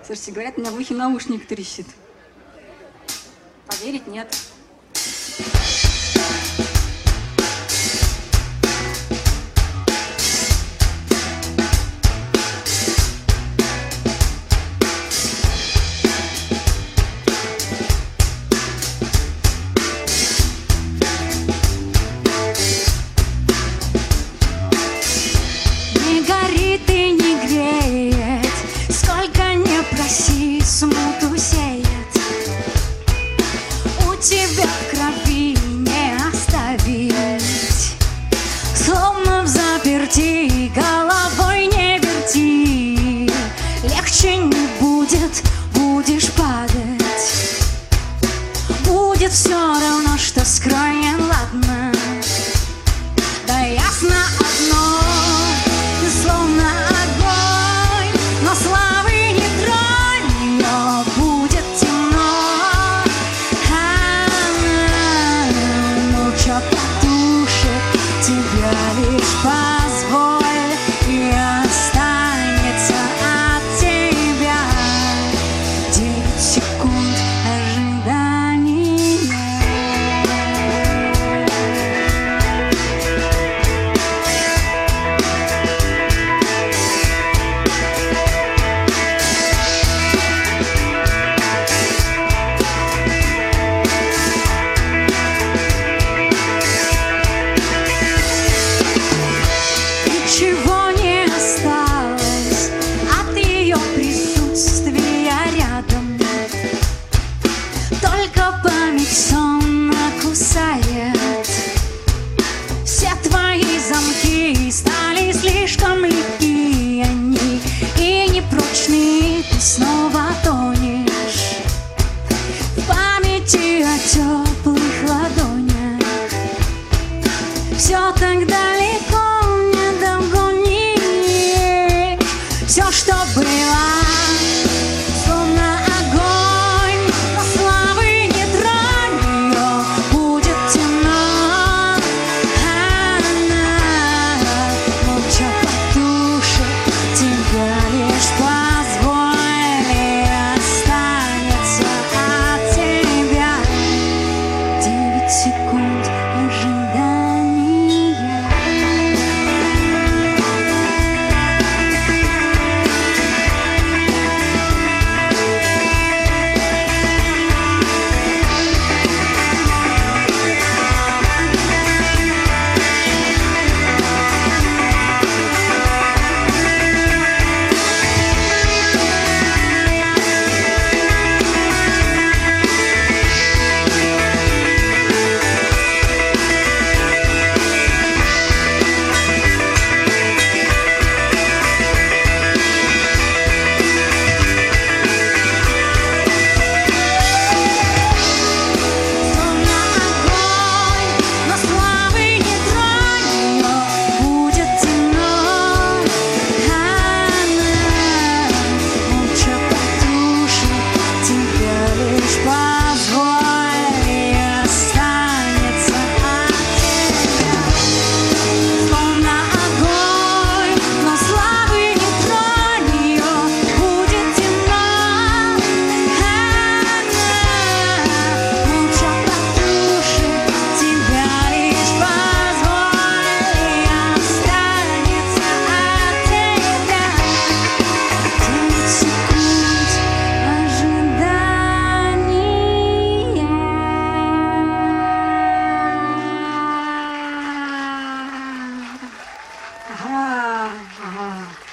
Слушайте, говорят, у меня в ухе наушник трещит. Поверить нет. Не горит и не греет, сколько не проси, смуту сеет. У тебя в крови не оставить, словно в заперти, головой не верти. Легче не будет, будешь падать. Будет все равно, что скроен, ладно. Да ясно одно, ты словно огонь, но славы не тронь, ее будет темно. Она молча потушит тебя, лишь позволь, и останется от тебя 9 секунд ожидания. Ничего не осталось от ее присутствия рядом, только память сонно кусает. Все твои замки стали слишком легкие, они и непрочные, ты снова тонешь в памяти о теплых ладонях. Все так далеко, не догонишь. Все, что было, словно огонь, но славы не тронь, ее будет темно. Она молча потушит тебя, лишь позволь, и останется от тебя 9 секунд ожидания. Ага, ага.